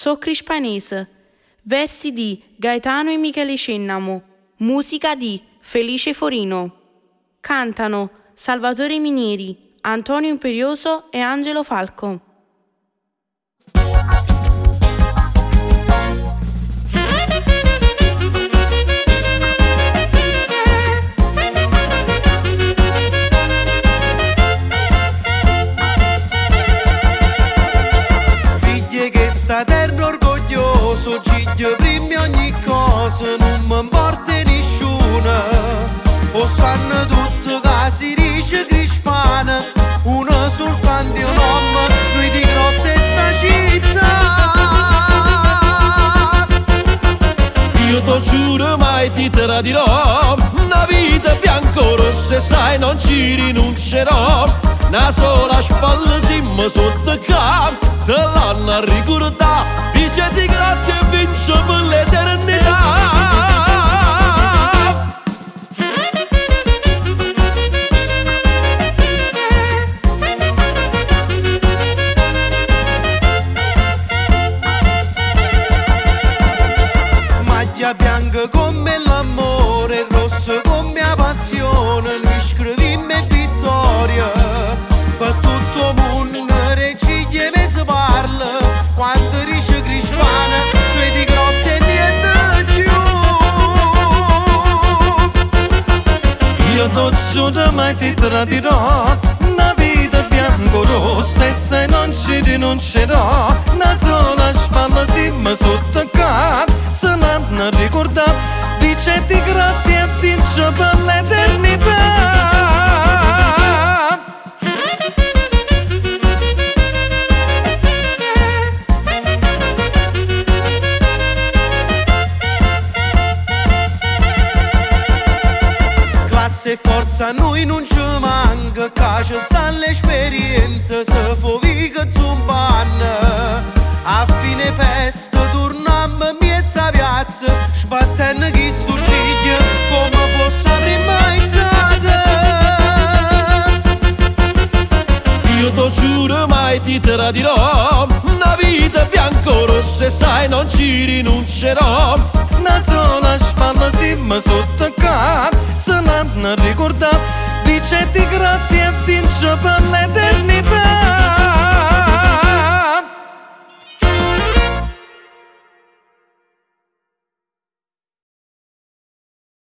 So Crispanese. Versi di Gaetano e Michele Cennamo. Musica di Felice Forino. Cantano Salvatore Minieri, Antonio Imperioso e Angelo Falco. Figlie che sta terra orgoglioso, giglio primi ogni cosa, non mi importa nessuno. O sanno tutto che si dice Crispana, uno soltanto un nome, lui di grotte sta città. Io t'ho giuro mai ti tradirò, una vita bianco-rossa e sai non ci rinuncerò. Una sola spalla siamo sotto campo, se l'hanno ricordata, dice di grazie e vince per l'eternità. Maglia bianca come l'amore, rosso come la passione, noi scrivimmo vittoria, per tutto il mondo regiglie me si parla, quando dice Crispana, sui di grotte e niente più. Io non giuro mai ti tradirò, una vita bianco-rossa e se non ci rinuncerò, una sola spalla siamo sotto capo, se l'hanno ricordato, dice di grazie e vince per l'eternità. Classe e forza a noi non ci manca, che ci sta l'esperienza, se fu viga zumbanna. A fine festa tornammo in mezza piazza, sbattendo chi sturgiglia come fosse la prima alzata. Io t'ho giuro mai ti tradirò, una vita bianco-rossa e sai non ci rinuncerò. Una sola spalla siamo sotto capo, se l'hanno ricordato, dice di grazie e vince per l'eternità.